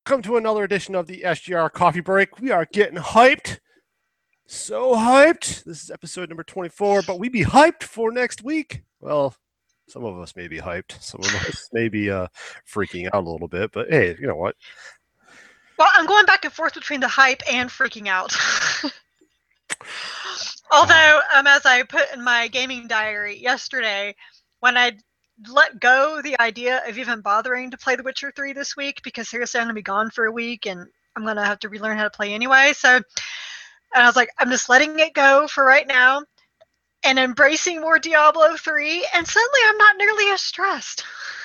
Welcome to another edition of the SGR Coffee Break. We are getting hyped. So hyped. This is episode number 24, but we be hyped for next week. Well, some of us may be hyped. Some of us may be freaking out a little bit, but hey, you know what? Well, I'm going back and forth between the hype and freaking out. Although, as I put in my gaming diary yesterday, when I let go the idea of even bothering to play The Witcher 3 this week, because seriously, I'm going to be gone for a week and I'm going to have to relearn how to play anyway. And I was like, I'm just letting it go for right now and embracing more Diablo 3. And suddenly I'm not nearly as stressed.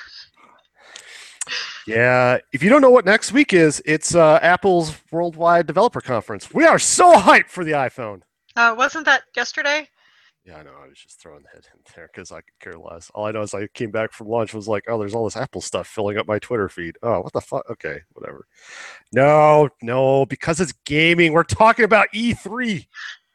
Yeah, if you don't know what next week is, it's Apple's Worldwide Developer Conference. We are so hyped for the iPhone. Wasn't that yesterday? Yeah, I know. I was just throwing that in there because I could care less. All I know is I came back from lunch, was like, oh, there's all this Apple stuff filling up my Twitter feed. Oh, what the fuck? Okay, whatever. No, because it's gaming. We're talking about E3.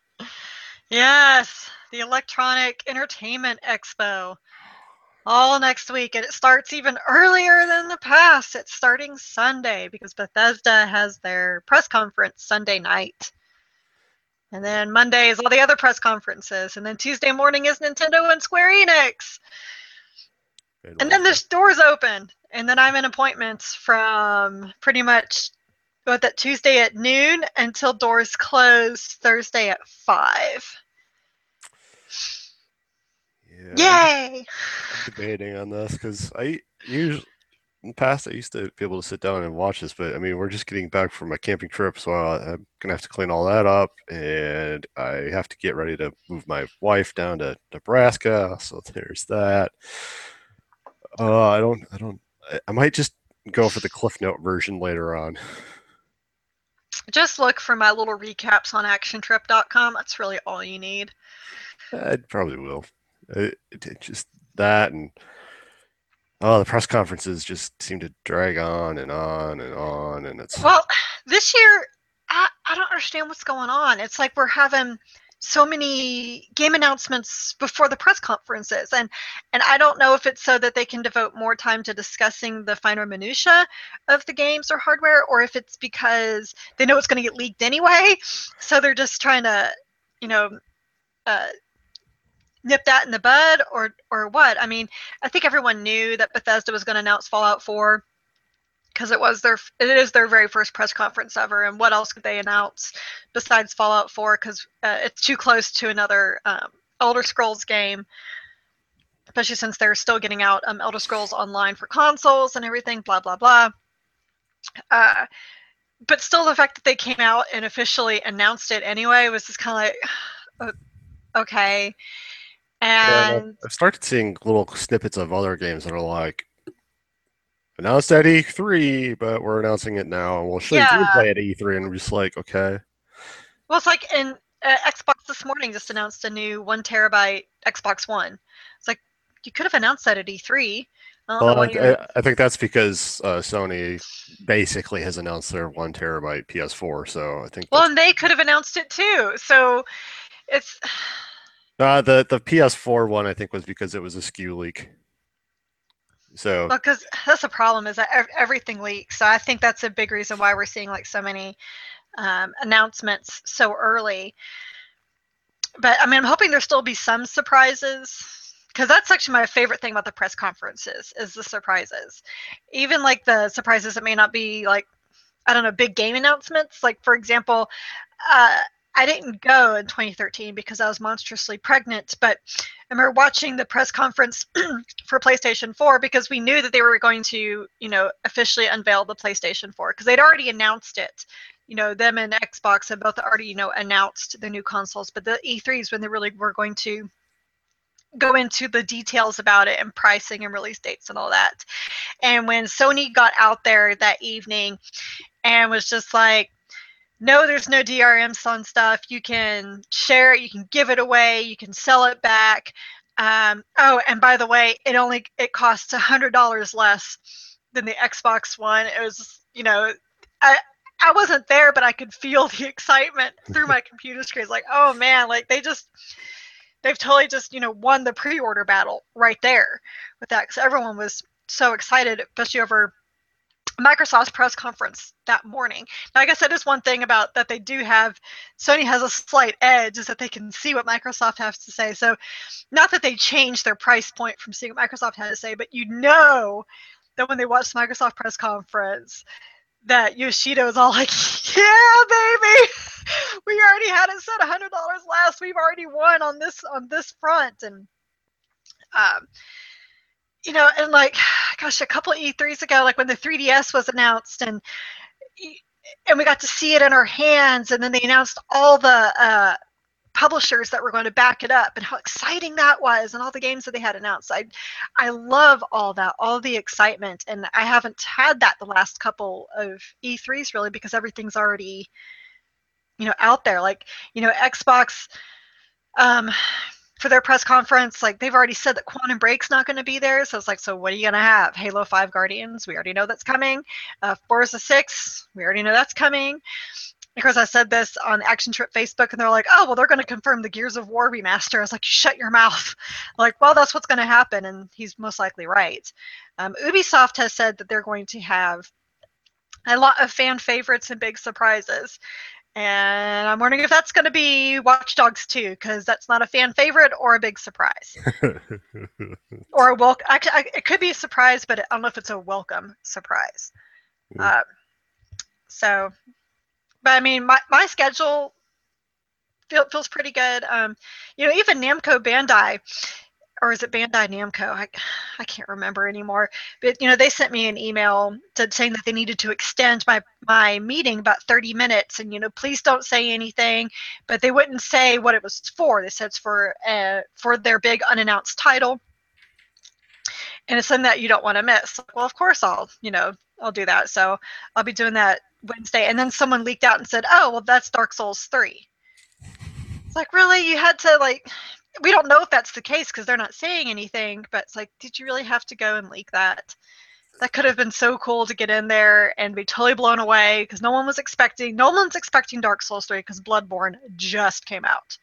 Yes, the Electronic Entertainment Expo. All next week, and it starts even earlier than the past. It's starting Sunday because Bethesda has their press conference Sunday night. And then Monday is all the other press conferences. And then Tuesday morning is Nintendo and Square Enix. And then the doors open. And then I'm in appointments from pretty much that Tuesday at noon until doors close Thursday at 5. Yeah, Yay! I'm debating on this because I usually in the past I used to be able to sit down and watch this, but I mean we're just getting back from a camping trip, so I'm gonna have to clean all that up, and I have to get ready to move my wife down to Nebraska. So there's that. I might just go for the Cliff Note version later on. Just look for my little recaps on actiontrip.com. That's really all you need. I probably will. Just that, and the press conferences just seem to drag on and on and on, and it's this year I don't understand what's going on. It's like we're having so many game announcements before the press conferences, and I don't know if it's so that they can devote more time to discussing the finer minutia of the games or hardware, or if it's because they know it's going to get leaked anyway, so they're just trying to nip that in the bud, or what. I mean, I think everyone knew that Bethesda was going to announce Fallout 4 because it is their very first press conference ever, and what else could they announce besides Fallout 4, because it's too close to another Elder Scrolls game, especially since they're still getting out Elder Scrolls Online for consoles and everything, blah blah blah. But still, the fact that they came out and officially announced it anyway was just kind of like, okay. And I've started seeing little snippets of other games that are like, announced at E3, but we're announcing it now, and we'll show you gameplay at E3, and we're just like, okay. Well, it's like in Xbox this morning just announced a new 1 terabyte Xbox One. It's like, you could have announced that at E3. I think that's because Sony basically has announced their 1 terabyte PS4, so I think. Well, and they could have announced it too. So it's. The PS4 one, I think, was because it was a SKU leak. So. Well, because that's the problem, is that everything leaks. So I think that's a big reason why we're seeing like so many announcements so early. But I mean, I'm hoping there'll still be some surprises, because that's actually my favorite thing about the press conferences is the surprises. Even like the surprises that may not be like, I don't know, big game announcements. Like, for example, I didn't go in 2013 because I was monstrously pregnant, but I remember watching the press conference for PlayStation 4 because we knew that they were going to, officially unveil the PlayStation 4 because they'd already announced it. Them and Xbox had both already, announced the new consoles, but the E3 is when they really were going to go into the details about it and pricing and release dates and all that. And when Sony got out there that evening and was just like, no, there's no DRMs on stuff. You can share it. You can give it away. You can sell it back. And by the way, it costs $100 less than the Xbox One. It was, I wasn't there, but I could feel the excitement through my computer screen. It's like, oh man, like they've totally just, won the pre-order battle right there with that, because everyone was so excited, especially over Microsoft's press conference that morning. Now, I guess that is one thing about that they do have. Sony has a slight edge, is that they can see what Microsoft has to say. So, not that they changed their price point from seeing what Microsoft had to say, but that when they watched the Microsoft press conference, that Yoshida is all like, "Yeah, baby, we already had it set $100 less. We've already won on this front." And um, and like, gosh, a couple of E3s ago, like when the 3DS was announced, and we got to see it in our hands, and then they announced all the publishers that were going to back it up, and how exciting that was, and all the games that they had announced. I love all that, all the excitement, and I haven't had that the last couple of E3s really, because everything's already out there. Like Xbox, for their press conference, like they've already said that Quantum Break's not going to be there. So it's like, so what are you going to have? Halo 5 Guardians, we already know that's coming. Forza 6, we already know that's coming. Of course, I said this on Action Trip Facebook, and they're like, "Oh, well, they're going to confirm the Gears of War remaster." I was like, "Shut your mouth!" Like, well, that's what's going to happen, and he's most likely right. Ubisoft has said that they're going to have a lot of fan favorites and big surprises, and I'm wondering if that's going to be Watch Dogs 2, because that's not a fan favorite or a big surprise, or a welcome. Actually, it could be a surprise, but I don't know if it's a welcome surprise. So. But I mean, my schedule feels pretty good. Even Namco Bandai, or is it Bandai Namco? I can't remember anymore. But they sent me an email saying that they needed to extend my meeting about 30 minutes, and please don't say anything. But they wouldn't say what it was for. They said it's for their big unannounced title, and it's something that you don't want to miss. Well, of course I'll do that. So I'll be doing that Wednesday. And then someone leaked out and said, "Oh, well, that's Dark Souls 3. It's like, really? You had to, we don't know if that's the case because they're not saying anything, but it's like, did you really have to go and leak that? That could have been so cool to get in there and be totally blown away, because no one's expecting Dark Souls 3 because Bloodborne just came out.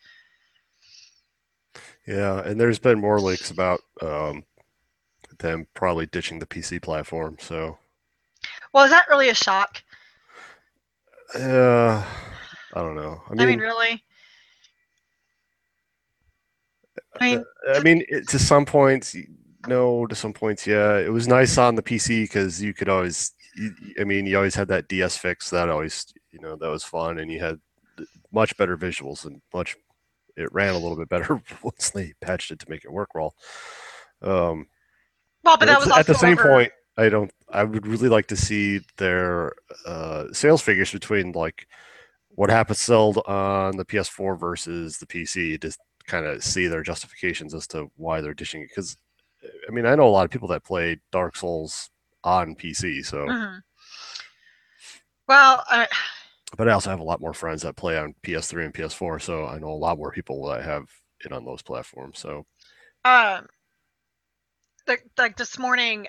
Yeah, and there's been more leaks about them probably ditching the PC platform. So, well, is that really a shock? I don't know. I mean, really? I mean, to some points, no. To some points, yeah. It was nice on the PC because you could always, you always had that DS fix that always, that was fun, and you had much better visuals and it ran a little bit better once they patched it to make it work well. Well, but that was also at the same point. I would really like to see their sales figures between like what happens sold on the PS4 versus the PC to kind of see their justifications as to why they're dishing it. Because I mean, I know a lot of people that play Dark Souls on PC, so. Mm-hmm. Well, but I also have a lot more friends that play on PS3 and PS4, so I know a lot more people that have it on those platforms. So, like this morning,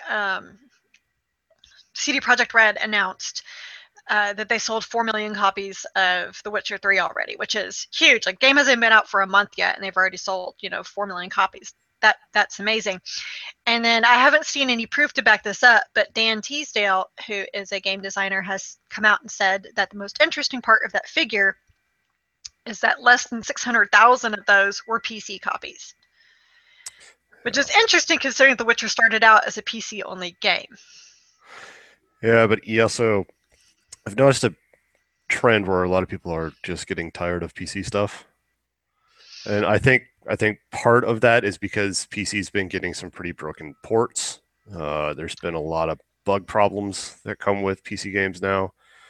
CD Projekt Red announced that they sold 4 million copies of The Witcher 3 already, which is huge. Like, game hasn't been out for a month yet, and they've already sold 4 million copies. That's amazing. And then I haven't seen any proof to back this up, but Dan Teasdale, who is a game designer, has come out and said that the most interesting part of that figure is that less than 600,000 of those were PC copies, which is interesting considering The Witcher started out as a PC-only game. Yeah, but I've noticed a trend where a lot of people are just getting tired of PC stuff, and I think part of that is because PC's been getting some pretty broken ports. There's been a lot of bug problems that come with PC games now.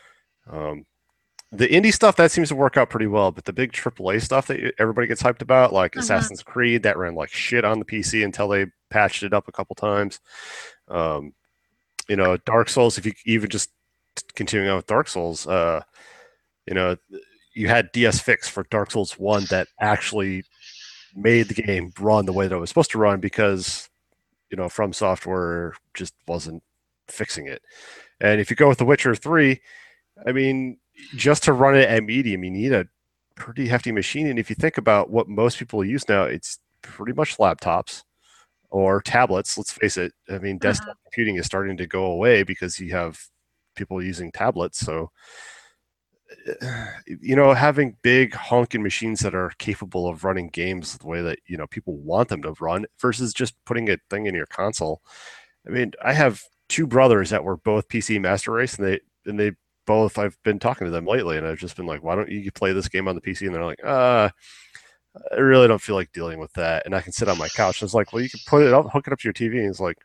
The indie stuff that seems to work out pretty well, but the big AAA stuff that everybody gets hyped about, like Assassin's Creed, that ran like shit on the PC until they patched it up a couple times. Dark Souls, if you even just continuing on with Dark Souls, you had DS Fix for Dark Souls 1 that actually made the game run the way that it was supposed to run because, From Software just wasn't fixing it. And if you go with The Witcher 3, I mean, just to run it at medium, you need a pretty hefty machine. And if you think about what most people use now, it's pretty much laptops or tablets. Let's face it. I mean, desktop computing is starting to go away because you have people using tablets. So, having big honking machines that are capable of running games the way that, people want them to run versus just putting a thing in your console. I mean, I have two brothers that were both PC Master Race, and they both, I've been talking to them lately, and I've just been like, why don't you play this game on the PC? And they're like, I really don't feel like dealing with that. And I can sit on my couch. And it's like, well, you can put it up, hook it up to your TV. And it's like,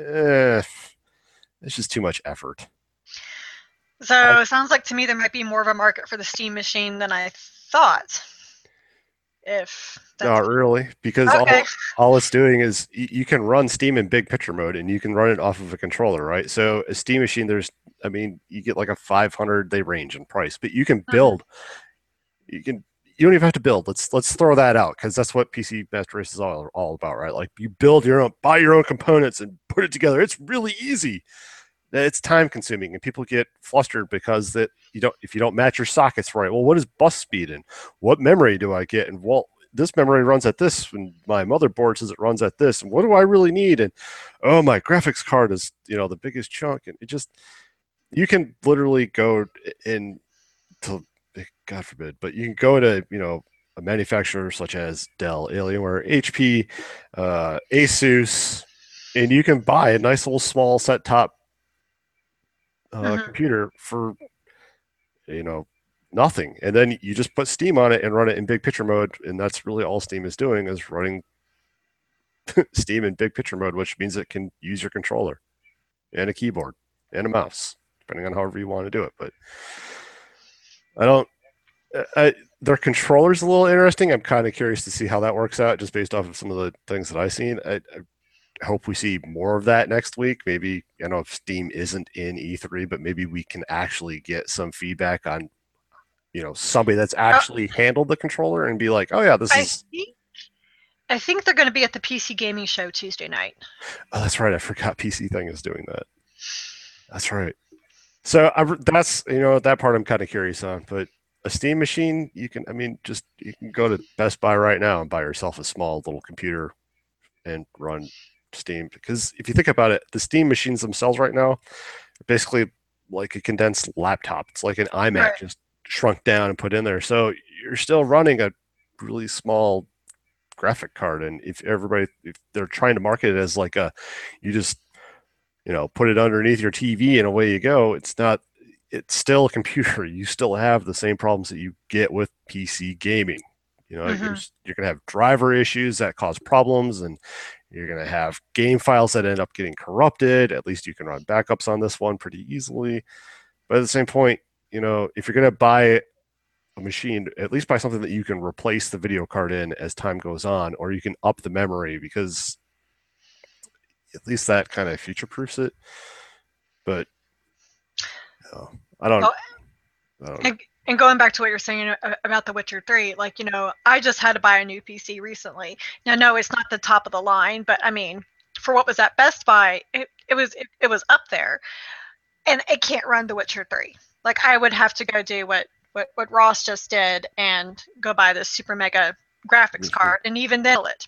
it's just too much effort. So it sounds like to me there might be more of a market for the Steam machine than I thought. If that's Not really, because okay. all it's doing is you can run Steam in big picture mode, and you can run it off of a controller, right? So a Steam machine, you get like a 500. They range in price, but you can build. You don't even have to build. Let's throw that out, because that's what PC Master Race is all about, right? Like, you build buy your own components and put it together. It's really easy. It's time consuming, and people get flustered because if you don't match your sockets right. Well, what is bus speed, and what memory do I get? And well, this memory runs at this, and my motherboard says it runs at this, and what do I really need? And oh, my graphics card is the biggest chunk, and you can literally go into, God forbid, but you can go to a manufacturer such as Dell, Alienware, HP, Asus, and you can buy a nice little small set top computer for nothing, and then you just put Steam on it and run it in big picture mode, and that's really all Steam is doing, is running Steam in big picture mode, which means it can use your controller and a keyboard and a mouse, depending on however you want to do it. But their controller's a little interesting. I'm kind of curious to see how that works out, just based off of some of the things that I've seen. I hope we see more of that next week. Maybe, I know if Steam isn't in E3, but maybe we can actually get some feedback on, somebody that's actually handled the controller and be like, oh yeah, I think they're going to be at the PC Gaming Show Tuesday night. Oh, that's right. I forgot PC Thing is doing that. That's right. So that's, that part I'm kind of curious on, but a Steam machine, you can go to Best Buy right now and buy yourself a small little computer and run Steam. Because if you think about it, the Steam machines themselves right now are basically like a condensed laptop. It's like an iMac just shrunk down and put in there. So you're still running a really small graphic card. And if they're trying to market it as like you just put it underneath your TV and away you go, it's still a computer. You still have the same problems that you get with PC gaming. You're going to have driver issues that cause problems, and you're going to have game files that end up getting corrupted. At least you can run backups on this one pretty easily. But at the same point, if you're going to buy a machine, at least buy something that you can replace the video card in as time goes on, or you can up the memory, because at least that kind of future-proofs it. But I don't know. And going back to what you're saying about The Witcher 3, I just had to buy a new PC recently. Now, no, it's not the top of the line, but I mean, for what was at Best Buy, it was up there, and it can't run The Witcher 3. Like, I would have to go do what Ross just did and go buy this super mega graphics card, and even then it.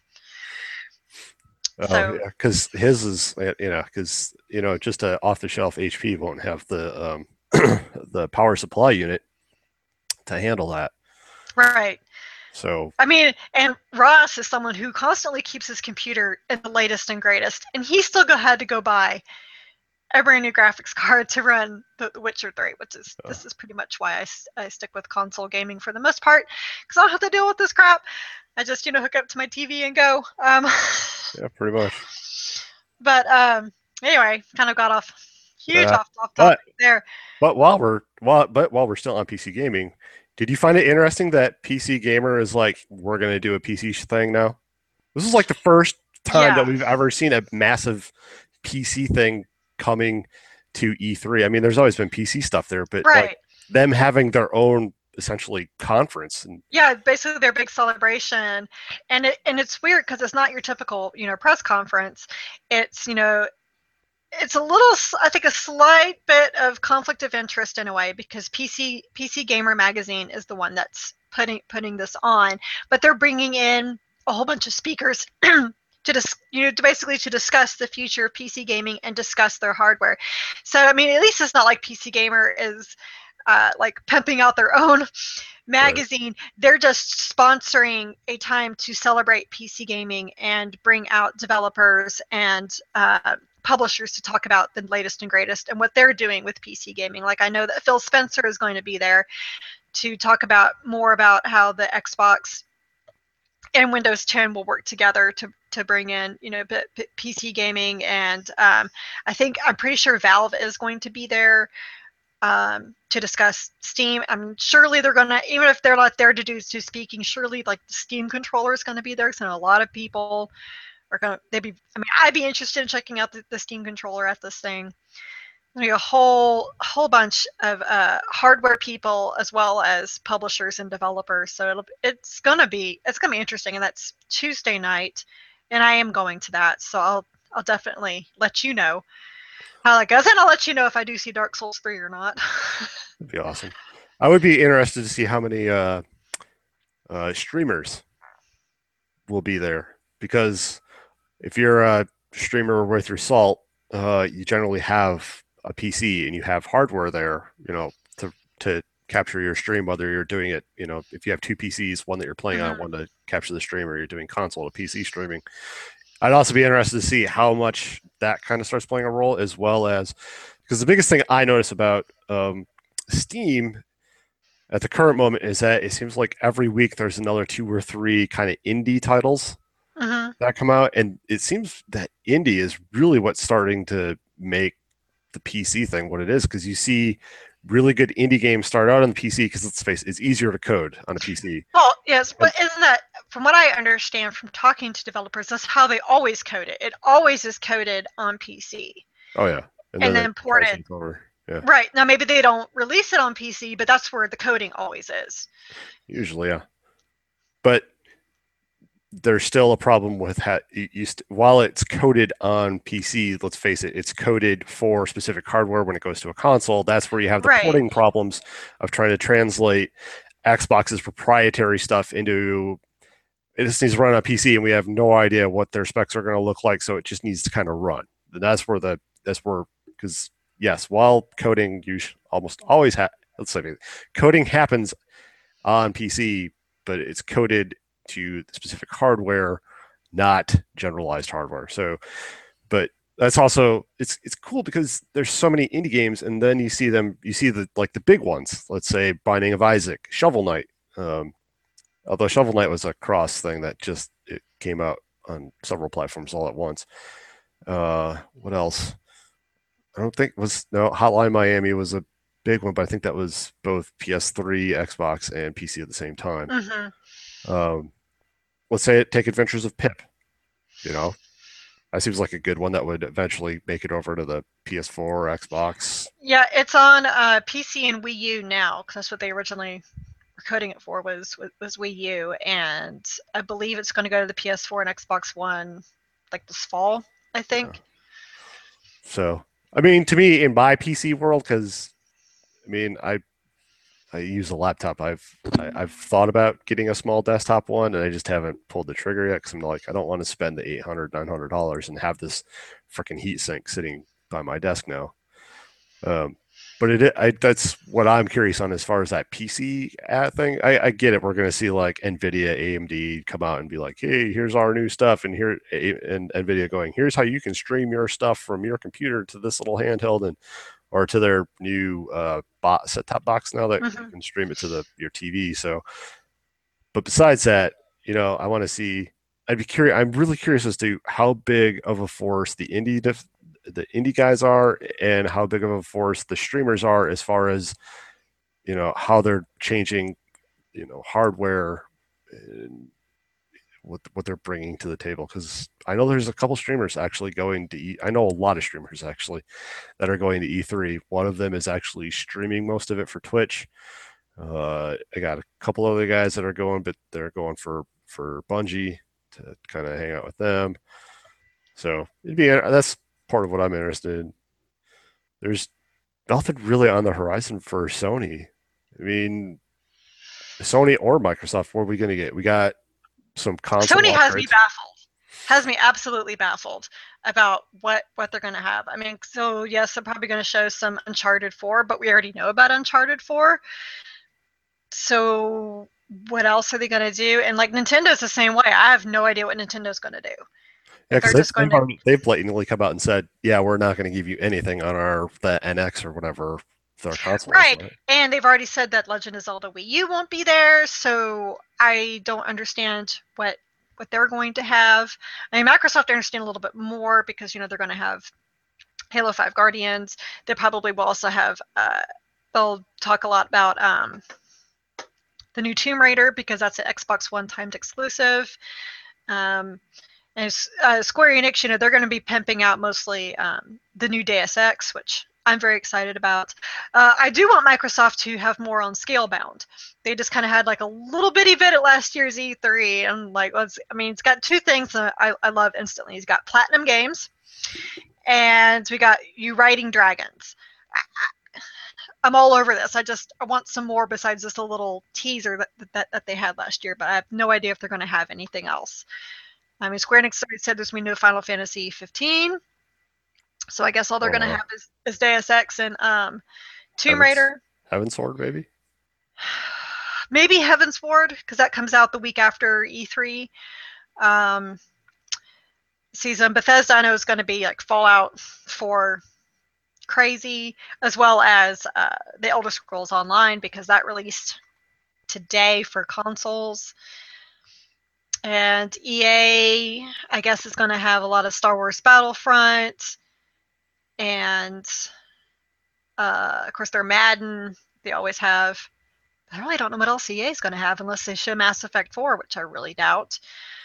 Oh, yeah, because his is, just a off-the-shelf HP won't have the the power supply unit to handle that. Right. So, I mean, and Ross is someone who constantly keeps his computer in the latest and greatest, and he still had to go buy a brand new graphics card to run The Witcher 3, which is this is pretty much why I stick with console gaming for the most part, because I don't have to deal with this crap. I just hook up to my TV and go. Yeah, pretty much. But anyway, kind of got off topic there. But while we're still on PC gaming, did you find it interesting that PC Gamer is like, we're going to do a PC thing now? This is like the first time that we've ever seen a massive PC thing coming to E3. I mean, there's always been PC stuff there, but like them having their own essentially conference, and basically their big celebration, and it's weird because it's not your typical press conference. It's it's a little, I think, a slight bit of conflict of interest in a way, because PC Gamer magazine is the one that's putting this on, but they're bringing in a whole bunch of speakers to basically to discuss the future of PC gaming and discuss their hardware. So I mean, at least it's not like PC Gamer is like pumping out their own magazine. Right. They're just sponsoring a time to celebrate PC gaming and bring out developers and publishers to talk about the latest and greatest and what they're doing with PC gaming. Like I know that Phil Spencer is going to be there to talk about more about how the Xbox and Windows 10 will work together to bring in, PC gaming. And I'm pretty sure Valve is going to be there to discuss Steam. I mean, surely they're going to, even if they're not there to do speaking, surely like the Steam controller is going to be there. Because I know a lot of people are going to, I'd be interested in checking out the Steam controller at this thing. There'll be a whole bunch of hardware people as well as publishers and developers. So it's gonna be interesting, and that's Tuesday night, and I am going to that. So I'll definitely let you know how that goes, and I'll let you know if I do see Dark Souls 3 or not. That'd be awesome. I would be interested to see how many streamers will be there, because if you're a streamer with your Salt, you generally have a PC and you have hardware there, to capture your stream, whether you're doing it, if you have two PCs, one that you're playing on, one to capture the stream, or you're doing console to PC streaming. I'd also be interested to see how much that kind of starts playing a role, as well as, because the biggest thing I notice about Steam at the current moment is that it seems like every week there's another 2 or 3 kind of indie titles that come out, and it seems that indie is really what's starting to make the PC thing what it is, because you see really good indie games start out on the PC, because let's face it, it's easier to code on a PC. Well, yes, but isn't that, from what I understand from talking to developers, that's how they always code it. It always is coded on PC. Oh yeah, and then ported over. Yeah. Right, now maybe they don't release it on PC, but that's where the coding always is. Usually, yeah. But there's still a problem with while it's coded on PC, let's face it, it's coded for specific hardware. When it goes to a console, that's where you have the porting problems of trying to translate Xbox's proprietary stuff into, it just needs to run on PC, and we have no idea what their specs are going to look like, so it just needs to kind of run. And that's where, because yes, while coding, you almost always coding happens on PC, but it's coded to the specific hardware, not generalized hardware. So, but that's also, it's cool because there's so many indie games, and then you see the big ones. Let's say Binding of Isaac, Shovel Knight. Although Shovel Knight was a cross thing that it came out on several platforms all at once. What else? I don't think Hotline Miami was a big one, but I think that was both PS3, Xbox, and PC at the same time. Let's say take Adventures of Pip. That seems like a good one that would eventually make it over to the PS4 or Xbox. Yeah, it's on PC and Wii U now, because that's what they originally were coding it for, was Wii U, and I believe it's going to go to the PS4 and Xbox One like this fall, I think. So, I mean, to me, in my PC world, because I use a laptop. I've thought about getting a small desktop one, and I just haven't pulled the trigger yet, because I'm like, I don't want to spend the $800, $900 and have this freaking heat sink sitting by my desk now. But that's what I'm curious on as far as that PC thing. I get it. We're going to see like NVIDIA, AMD come out and be like, hey, here's our new stuff. And NVIDIA going, here's how you can stream your stuff from your computer to this little handheld or to their new set-top box now that you can stream it to your TV. So, but besides that, I want to see. I'd be curious. I'm really curious as to how big of a force the indie guys are, and how big of a force the streamers are, as far as how they're changing, hardware and what they're bringing to the table. Because I know there's a couple streamers actually going to I know a lot of streamers actually that are going to E3. One of them is actually streaming most of it for Twitch. I got a couple other guys that are going, but they're going for Bungie to kind of hang out with them. So that's part of what I'm interested in. There's nothing really on the horizon for Sony. I mean, Sony or Microsoft, what are we going to get? We got some console Sony has me baffled. has me absolutely baffled about what they're going to have. I mean, so yes, they're probably going to show some Uncharted 4, but we already know about Uncharted 4. So what else are they going to do? And like Nintendo's the same way. I have no idea what Nintendo's going to do. Yeah, If because they're just going to they've blatantly come out and said, yeah, we're not going to give you anything on the NX or whatever their console is, right, right? and they've already said that Legend of Zelda Wii U won't be there, so I don't understand what they're going to have. I mean, Microsoft I understand a little bit more because they're going to have Halo 5 Guardians. They probably will also have. They'll talk a lot about the new Tomb Raider because that's an Xbox One timed exclusive. And Square Enix, they're going to be pimping out mostly the new Deus Ex, which I'm very excited about. I do want Microsoft to have more on Scalebound. They just kind of had like a little bitty bit at last year's E3, and like, it's got two things that I love instantly. It's got Platinum Games, and we got You Riding Dragons. I'm all over this. I want some more besides just a little teaser that they had last year, but I have no idea if they're going to have anything else. I mean, Square Enix said there's going to be no Final Fantasy 15, so I guess all they're going to have is Deus Ex and Tomb Raider. Heavensward, maybe? Maybe Heavensward, because that comes out the week after E3 season. Bethesda, I know, is going to be like Fallout 4 crazy, as well as the Elder Scrolls Online, because that released today for consoles. And EA, I guess, is going to have a lot of Star Wars Battlefront, and of course their Madden. They always have. I really don't know what else EA is going to have unless they show Mass Effect 4, which I really doubt.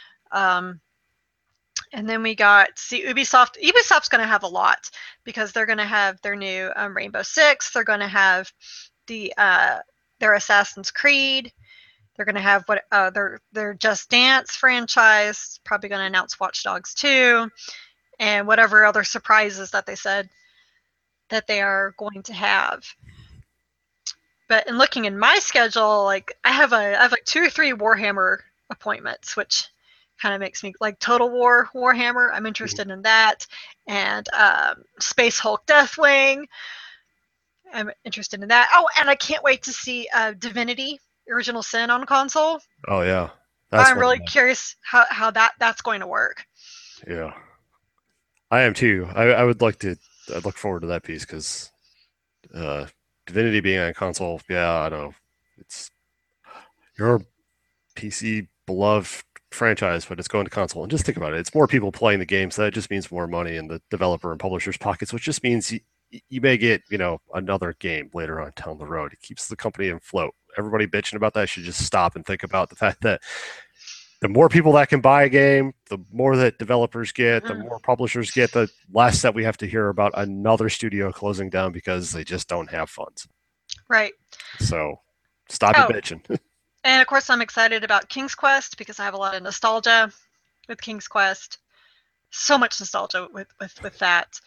And then we got Ubisoft. Ubisoft's going to have a lot because they're going to have their new Rainbow Six. They're going to have their Assassin's Creed. They're going to have their Just Dance franchise. Probably going to announce Watch Dogs 2 and whatever other surprises that they said that they are going to have. But in looking in my schedule, like I have like 2 or 3 Warhammer appointments, which kind of makes me like Total War Warhammer. I'm interested in that, and Space Hulk Deathwing. I'm interested in that. Oh, and I can't wait to see Divinity Original Sin on console. Oh yeah, I'm really curious how that's going to work. Yeah, I am too. I would like to. I look forward to that piece because Divinity being on console, yeah, I don't know. It's your PC beloved franchise, but it's going to console. And just think about it. It's more people playing the game, so that just means more money in the developer and publisher's pockets, which just means you may get, another game later on down the road. It keeps the company afloat. Everybody bitching about that should just stop and think about the fact that the more people that can buy a game, the more that developers get, the more publishers get, the less that we have to hear about another studio closing down because they just don't have funds. Right. So stop your bitching. And of course, I'm excited about King's Quest because I have a lot of nostalgia with King's Quest. So much nostalgia with that.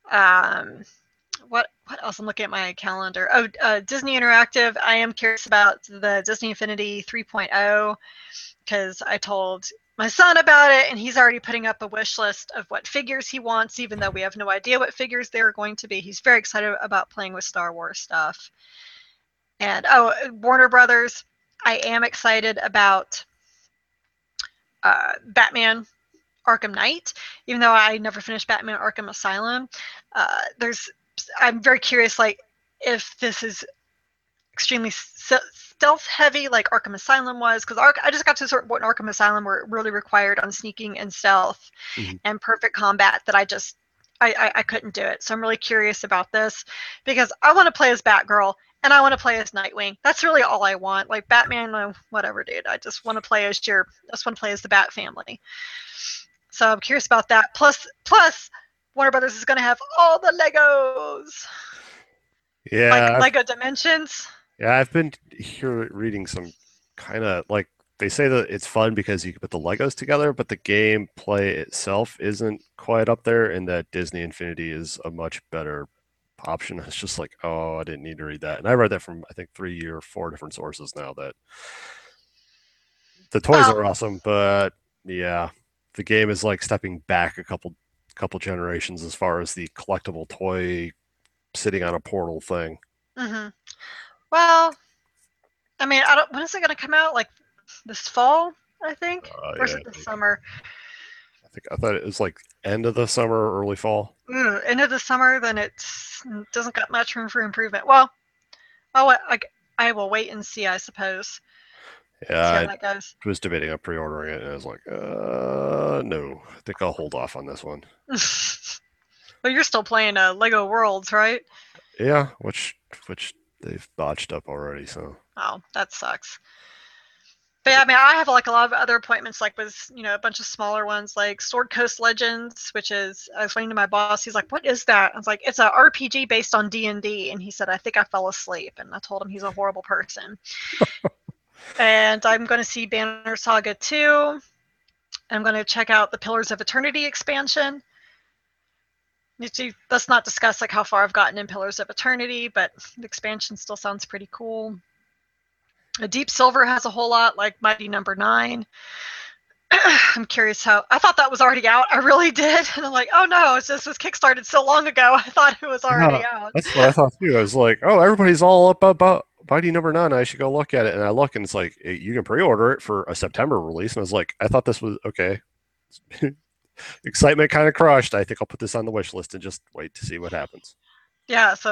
What else? I'm looking at my calendar. Oh, Disney Interactive. I am curious about the Disney Infinity 3.0 because I told my son about it, and he's already putting up a wish list of what figures he wants, even though we have no idea what figures they're going to be. He's very excited about playing with Star Wars stuff. And Warner Brothers. I am excited about Batman Arkham Knight, even though I never finished Batman Arkham Asylum. I'm very curious, like, if this is extremely stealth heavy like Arkham Asylum was, because I just got to a certain point in Arkham Asylum where it really required on sneaking and stealth and perfect combat that I couldn't do it. So I'm really curious about this because I want to play as Batgirl and I want to play as Nightwing. That's really all I want. Like Batman, whatever, dude. I just want to play as the Bat family. So I'm curious about that. Plus, Warner Brothers is going to have all the Legos. Yeah. Like Lego Dimensions. Yeah, I've been reading some kind of like they say that it's fun because you can put the Legos together, but the gameplay itself isn't quite up there, and that Disney Infinity is a much better option. It's just like, oh, I didn't need to read that. And I read that from I think 3 or 4 different sources now that the toys are awesome, but yeah. the game is like stepping back a couple generations as far as the collectible toy sitting on a portal thing. Hmm. Well, I mean, I don't. When is it going to come out? Like this fall, I think, or is Yeah, it this summer? I thought it was like end of the summer, or early fall. End of the summer, then it doesn't got much room for improvement. Well, I will wait and see. I suppose. Yeah, See how I that goes. was debating on pre-ordering it, and I was like, no, I think I'll hold off on this one. But you're still playing Lego Worlds, right? Yeah, which they've botched up already. So Oh, that sucks. But yeah, I mean, I have like a lot of other appointments, like with a bunch of smaller ones, like Sword Coast Legends, which is I was explaining to my boss. He's like, "What is that?" I was like, "It's a RPG based on D&D," and he said, "I think I fell asleep," and I told him he's a horrible person. And I'm going to see Banner Saga 2. I'm going to check out the Pillars of Eternity expansion. Let's not discuss like how far I've gotten in Pillars of Eternity, but the expansion still sounds pretty cool. Deep Silver has a whole lot, like Mighty Number 9. I'm curious how. I thought that was already out. I really did. And I'm like, oh no, this was kickstarted so long ago. I thought it was yeah, already out. that's what I thought too. I was like, oh, everybody's all up about Mighty Number 9. I should go look at it. And I look, and it's like you can pre-order it for a September release. And I was like, I thought this was okay. Excitement kind of crushed. I think I'll put this on the wish list and just wait to see what happens. Yeah, so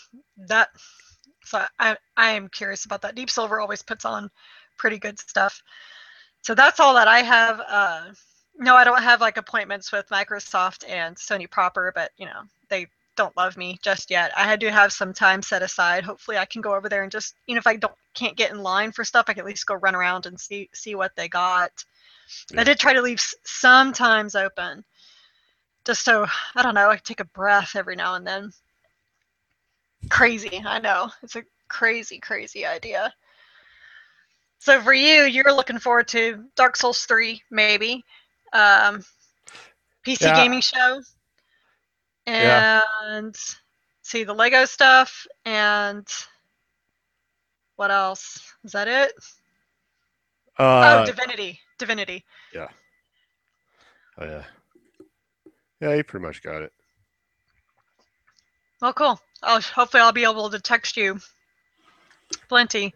I am curious about that. Deep Silver always puts on pretty good stuff. So that's all that I have. No, I don't have like appointments with Microsoft and Sony proper, but they don't love me just yet. I do have some time set aside. Hopefully I can go over there and just, if I can't get in line for stuff, I can at least go run around and see what they got. Yeah. I did try to leave some times open just so, I don't know, I can take a breath every now and then. Crazy, I know. It's a crazy, crazy idea. So for you, you're looking forward to Dark Souls 3, maybe. PC gaming show. And see the Lego stuff. And what else? Is that it? Divinity. Yeah. Oh, yeah. Yeah, you pretty much got it. Well, cool. Hopefully I'll be able to text you plenty.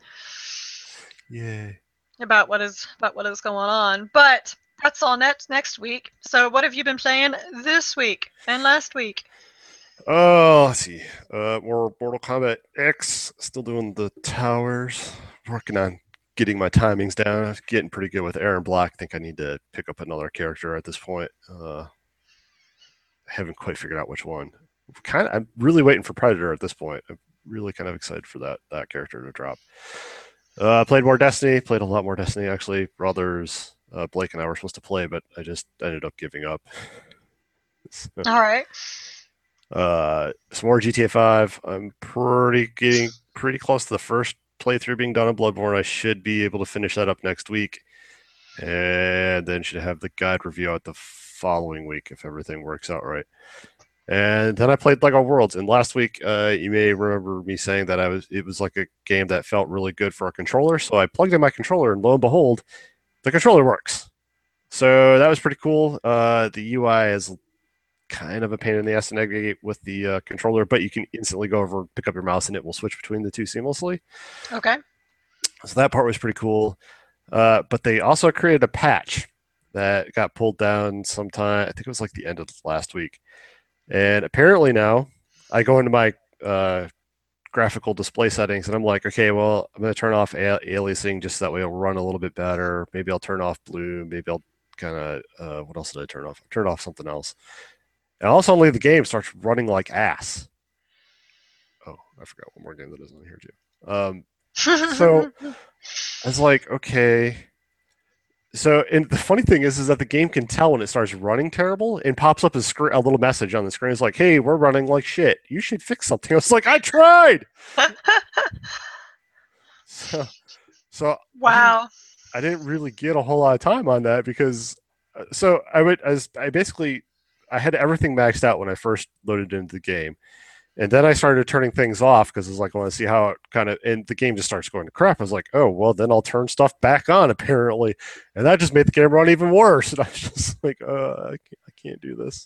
Yay. About what is going on. But that's all next week. So what have you been playing this week and last week? Oh, let's see. More Mortal Kombat X. Still doing the towers. Working on getting my timings down. I'm getting pretty good with Aaron Black. I think I need to pick up another character at this point. I haven't quite figured out which one. I'm really waiting for Predator at this point. I'm really kind of excited for that character to drop. I played more Destiny. Played a lot more Destiny actually. Brothers Blake and I were supposed to play, but I just ended up giving up. All right. Some more GTA 5. I'm getting pretty close to the first playthrough being done on Bloodborne. I should be able to finish that up next week, and then should have the guide review out the following week if everything works out right. And then I played Lego Worlds. And last week, you may remember me saying that it was like a game that felt really good for a controller. So I plugged in my controller, and lo and behold, the controller works. So that was pretty cool. The UI is kind of a pain in the ass to navigate with the controller, but you can instantly go over, pick up your mouse, and it will switch between the two seamlessly. Okay. So that part was pretty cool. But they also created a patch that got pulled down sometime. I think it was like the end of last week. And apparently now I go into my graphical display settings and I'm like, okay, well, I'm going to turn off aliasing just so that way it'll run a little bit better. Maybe I'll turn off blue. Maybe I'll kind of, what else did I turn off? Turn off something else. And all of a sudden the game starts running like ass. Oh, I forgot one more game that isn't on here too. So I was like, okay. So, and the funny thing is that the game can tell when it starts running terrible and pops up a little message on the screen. It's like, "Hey, we're running like shit. You should fix something." I was like, "I tried." so wow. I didn't really get a whole lot of time on that because, I had everything maxed out when I first loaded into the game, And then I started turning things off because I was like, I want to see how it kind of, and the game just starts going to crap. I was like, oh, well, then I'll turn stuff back on, apparently. And that just made the game run even worse. And I was just like, I can't do this.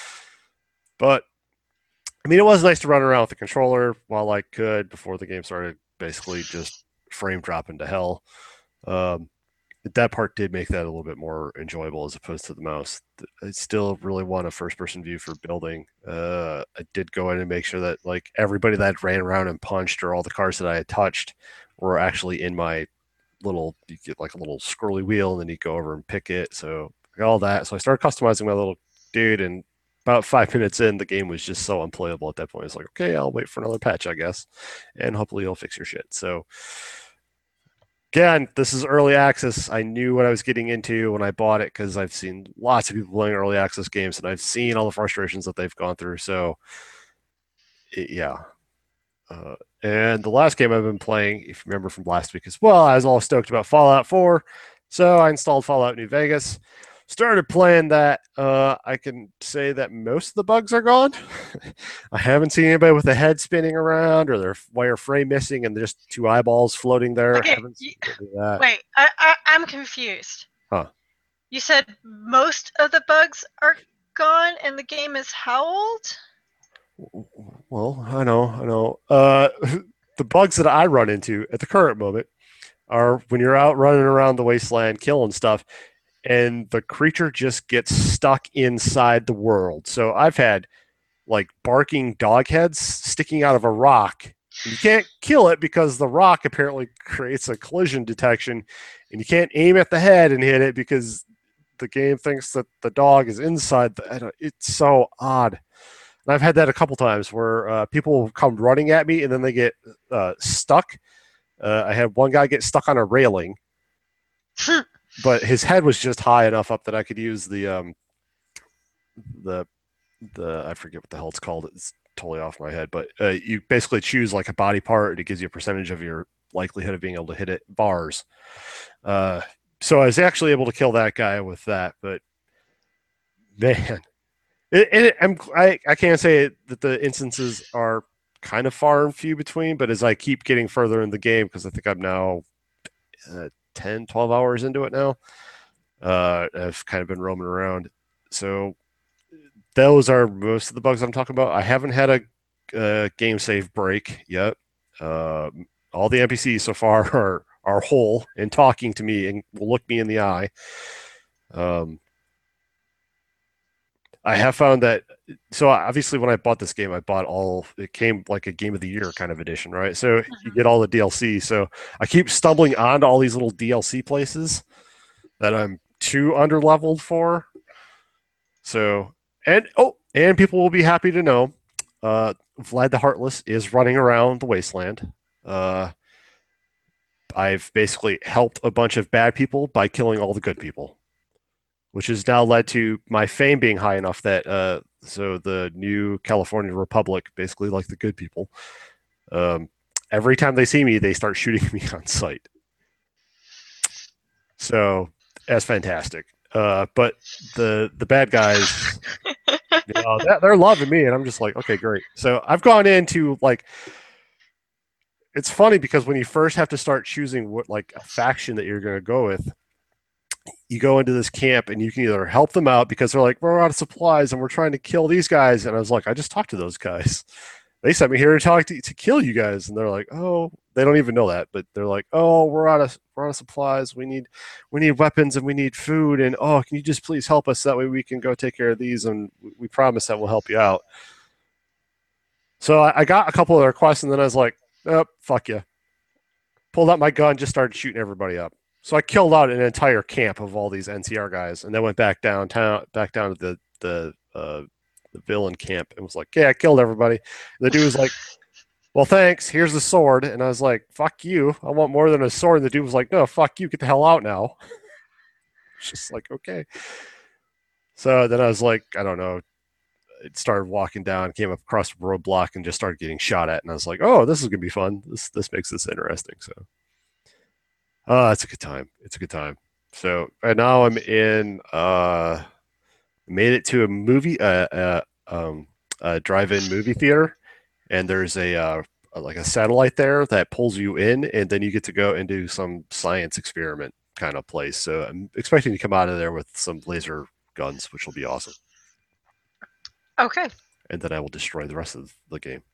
But I mean, it was nice to run around with the controller while I could before the game started basically just frame dropping to hell. Um, that part did make that a little bit more enjoyable as opposed to the mouse. I still really want a first person view for building. I did go in and make sure that like everybody that ran around and punched or all the cars that I had touched were actually in my little, you get like a little scrolly wheel and then you go over and pick it. So I got all that. So I started customizing my little dude, and about 5 minutes in, the game was just so unplayable at that point. It's like, okay, I'll wait for another patch, I guess, and hopefully it'll fix your shit. So again, this is early access. I knew what I was getting into when I bought it because I've seen lots of people playing early access games, and I've seen all the frustrations that they've gone through. So, yeah. And the last game I've been playing, if you remember from last week as well, I was all stoked about Fallout 4. So I installed Fallout New Vegas, started playing that. I can say that most of the bugs are gone. I haven't seen anybody with a head spinning around or their wire frame missing and just two eyeballs floating there. Okay, Haven't seen any of that. wait, I'm confused. Huh. You said most of the bugs are gone, and the game is how old? Well, I know. The bugs that I run into at the current moment are when you're out running around the wasteland killing stuff, and the creature just gets stuck inside the world. So I've had like barking dog heads sticking out of a rock. You can't kill it because the rock apparently creates a collision detection, and you can't aim at the head and hit it because the game thinks that the dog is inside. It's so odd. And I've had that a couple times where people will come running at me and then they get stuck. I had one guy get stuck on a railing, but his head was just high enough up that I could use the I forget what the hell it's called. It's totally off my head, but you basically choose like a body part and it gives you a percentage of your likelihood of being able to hit it bars. So I was actually able to kill that guy with that, but man, I can't say that the instances are kind of far and few between, but as I keep getting further in the game, because I think I'm now 10, 12 hours into it now, I've kind of been roaming around. So those are most of the bugs I'm talking about. I haven't had a game save break yet. All the NPCs so far are whole and talking to me and will look me in the eye. I have found that, so obviously when I bought this game, I bought it came like a game of the year kind of edition, right? So you get all the DLC. So I keep stumbling onto all these little DLC places that I'm too underleveled for. So, and people will be happy to know, Vlad the Heartless is running around the wasteland. I've basically helped a bunch of bad people by killing all the good people, which has now led to my fame being high enough that so the new California Republic, basically like the good people, every time they see me, they start shooting me on sight. So that's fantastic. But the bad guys, they're loving me, and I'm just like, okay, great. So I've gone into like, it's funny because when you first have to start choosing what like a faction that you're going to go with, you go into this camp and you can either help them out because they're like, we're out of supplies and we're trying to kill these guys. And I was like, I just talked to those guys. They sent me here to kill you guys. And they're like, oh, they don't even know that, but they're like, oh, we're out of supplies. We need weapons and we need food. And oh, can you just please help us? That way we can go take care of these. And we promise that we'll help you out. So I got a couple of their requests, and then I was like, oh, fuck you. Pulled out my gun, just started shooting everybody up. So I killed out an entire camp of all these NCR guys, and then went back down to the villain camp, and was like, "Yeah, I killed everybody." And the dude was like, "Well, thanks. Here's the sword." And I was like, "Fuck you! I want more than a sword." And the dude was like, "No, fuck you. Get the hell out now." It's just like, okay. So then I was like, I don't know. It started walking down, came up across a roadblock, and just started getting shot at. And I was like, "Oh, this is gonna be fun. This makes this interesting." So. It's a good time. It's a good time. So right now I'm in. Made it to a movie, a drive-in movie theater, and there's like a satellite there that pulls you in, and then you get to go and do some science experiment kind of place. So I'm expecting to come out of there with some laser guns, which will be awesome. Okay. And then I will destroy the rest of the game.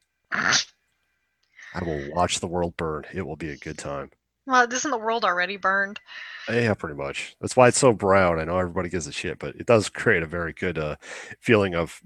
I will watch the world burn. It will be a good time. Well, isn't the world already burned? Yeah, pretty much. That's why it's so brown. I know everybody gives a shit, but it does create a very good feeling of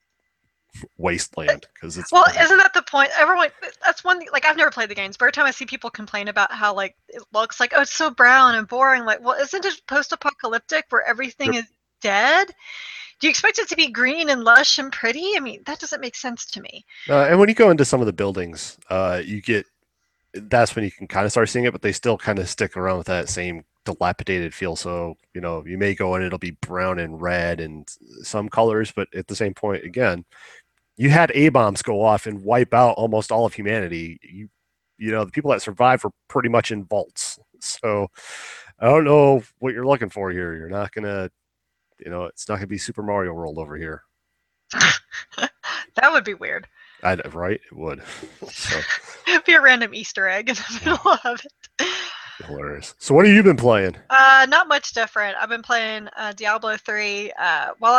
wasteland because it's Well, brown. isn't that the point? Everyone, that's one thing, like I've never played the games, but every time I see people complain about how like it looks like, oh, it's so brown and boring, like, well, isn't it post-apocalyptic where everything Yep. is dead? Do you expect it to be green and lush and pretty? I mean, that doesn't make sense to me. And when you go into some of the buildings, you get that's when you can kind of start seeing it, but they still kind of stick around with that same dilapidated feel. So, you may go in, it'll be brown and red and some colors, but at the same point, again, you had A bombs go off and wipe out almost all of humanity. The people that survived were pretty much in vaults. So I don't know what you're looking for here. You're not gonna, it's not gonna be Super Mario World over here. That would be weird. Right? It would. So It'd be a random Easter egg in the middle of it. hilarious. So what have you been playing? Not much different. I've been playing Diablo 3. While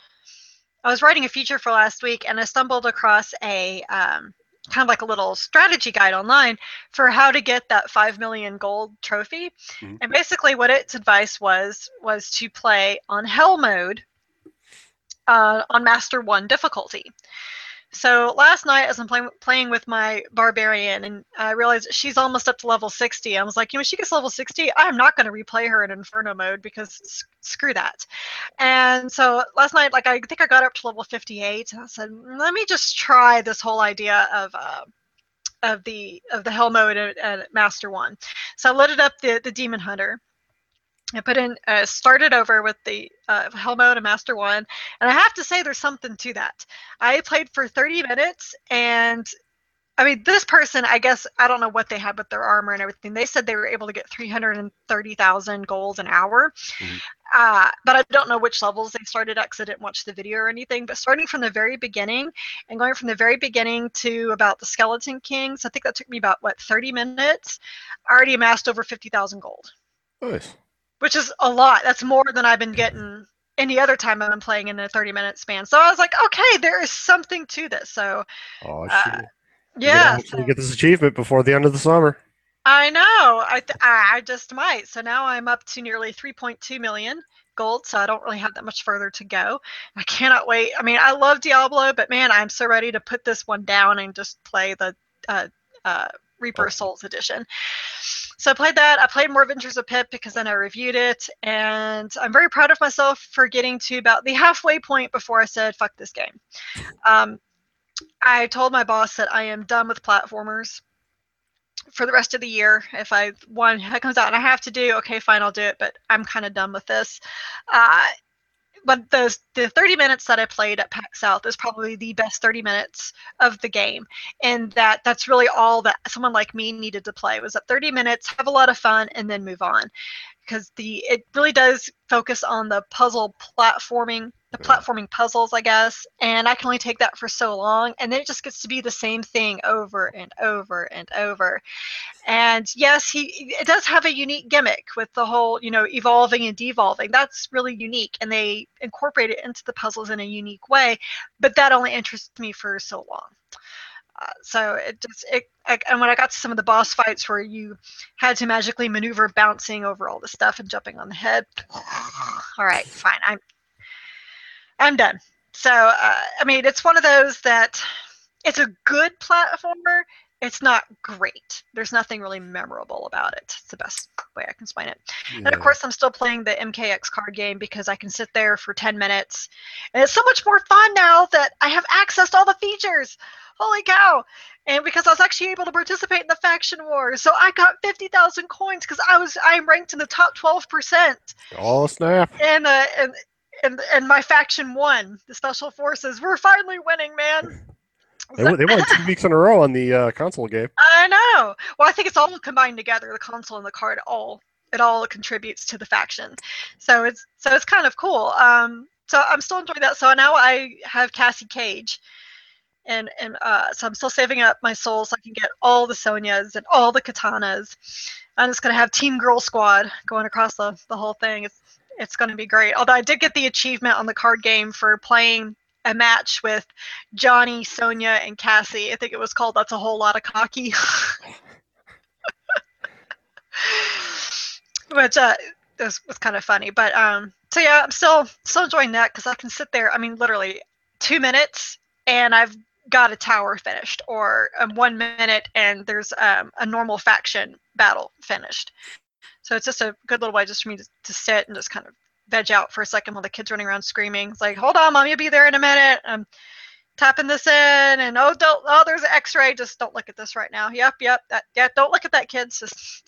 I was writing a feature for last week, and I stumbled across a kind of like a little strategy guide online for how to get that 5 million gold trophy. Mm-hmm. And basically, what its advice was to play on Hell mode on Master 1 difficulty. So last night, as I'm playing with my barbarian, and I realized she's almost up to level 60, I was like, when she gets level 60, I'm not going to replay her in Inferno mode because screw that. And so last night, like I think I got up to level 58, and I said, let me just try this whole idea of the Hell mode at Master 1. So I loaded up the Demon Hunter. I put in, started over with the Hell mode and Master 1, and I have to say there's something to that. I played for 30 minutes, and I mean, this person, I guess, I don't know what they had with their armor and everything. They said they were able to get 330,000 gold an hour, but I don't know which levels they started at because I didn't watch the video or anything. But starting from the very beginning and going from the very beginning to about the Skeleton Kings, I think that took me about, 30 minutes. I already amassed over 50,000 gold. Nice. Which is a lot. That's more than I've been getting any other time I've been playing in a 30-minute span. So I was like, okay, there is something to this. So, shit. yeah. Actually get this achievement before the end of the summer. I know. I just might. So now I'm up to nearly 3.2 million gold. So I don't really have that much further to go. I cannot wait. I mean, I love Diablo, but man, I'm so ready to put this one down and just play the Reaper Souls edition. So I played that. I played more Adventures of Pip because then I reviewed it, and I'm very proud of myself for getting to about the halfway point before I said, fuck this game. I told my boss that I am done with platformers for the rest of the year. If one comes out and I have to do, okay, fine, I'll do it, but I'm kind of done with this. But the 30 minutes that I played at PAX South is probably the best 30 minutes of the game, and that's really all that someone like me needed to play was that 30 minutes, have a lot of fun, and then move on, because it really does focus on the platforming puzzles, I guess, and I can only take that for so long, and then it just gets to be the same thing over and over and over. And yes, it does have a unique gimmick with the whole, evolving and devolving. That's really unique, and they incorporate it into the puzzles in a unique way. But that only interests me for so long. So and when I got to some of the boss fights where you had to magically maneuver bouncing over all the stuff and jumping on the head, all right, fine, I'm done. So I mean, it's one of those that it's a good platformer. It's not great. There's nothing really memorable about it. It's the best way I can explain it. Yeah. And of course, I'm still playing the MKX card game because I can sit there for 10 minutes. And it's so much more fun now that I have access to all the features. Holy cow. And because I was actually able to participate in the faction wars. So I got 50,000 coins because I'm ranked in the top 12%. Oh, snap. And my faction won. The Special Forces. We're finally winning, man. They won 2 weeks in a row on the console game. I know. Well, I think it's all combined together. The console and the card it all contributes to the faction. So it's kind of cool. So I'm still enjoying that. So now I have Cassie Cage, and so I'm still saving up my soul so I can get all the Sonyas and all the katanas. I'm just gonna have Team Girl Squad going across the whole thing. It's gonna be great. Although I did get the achievement on the card game for playing a match with Johnny, Sonya, and Cassie. I think it was called "That's a Whole Lot of Cocky," which was kind of funny. But so yeah, I'm still enjoying that because I can sit there. I mean, literally 2 minutes and I've got a tower finished, or 1 minute and there's a normal faction battle finished. So it's just a good little way just for me to sit and just kind of veg out for a second while the kid's running around screaming. It's like, hold on, mom, you'll be there in a minute. I'm tapping this in, and there's an X-ray. Just don't look at this right now. Yep, don't look at that, kids.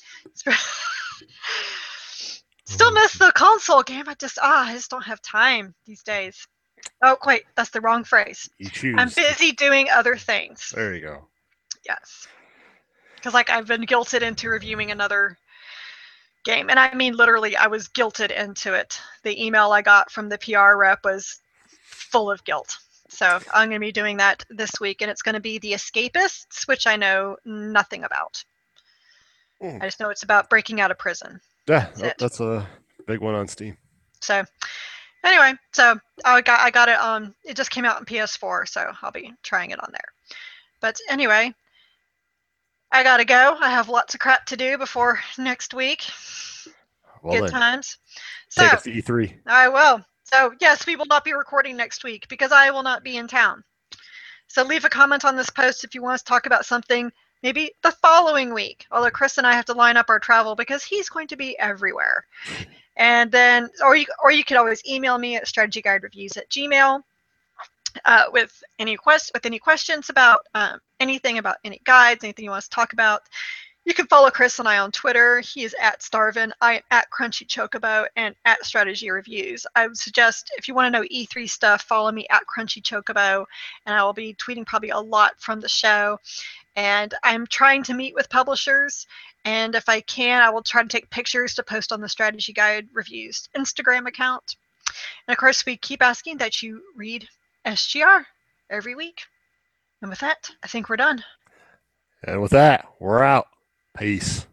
Still miss the console game. I just don't have time these days. Oh, wait, that's the wrong phrase. You choose. I'm busy doing other things. There you go. Yes. Because I've been guilted into reviewing another game. And I mean, literally, I was guilted into it. The email I got from the PR rep was full of guilt. So I'm going to be doing that this week, and it's going to be The Escapists, which I know nothing about. I just know it's about breaking out of prison. Yeah, that's a big one on Steam. So anyway, so I got it on. It just came out on PS4, so I'll be trying it on there. But anyway, I gotta go. I have lots of crap to do before next week. Well, good times. So take us to E3. I will. So yes, we will not be recording next week because I will not be in town. So leave a comment on this post if you want us to talk about something maybe the following week. Although Chris and I have to line up our travel because he's going to be everywhere. And then, or you could always email me at strategyguidereviews@gmail.com with any questions about anything, about any guides, anything you want us to talk about. You can follow Chris and I on Twitter. He is at Starvin. I am at Crunchy Chocobo and at Strategy Reviews. I would suggest if you want to know E3 stuff, follow me at Crunchy Chocobo, and I will be tweeting probably a lot from the show. And I'm trying to meet with publishers, and if I can, I will try to take pictures to post on the Strategy Guide Reviews Instagram account. And of course, we keep asking that you read SGR every week. And with that, I think we're done. And with that, we're out. Peace.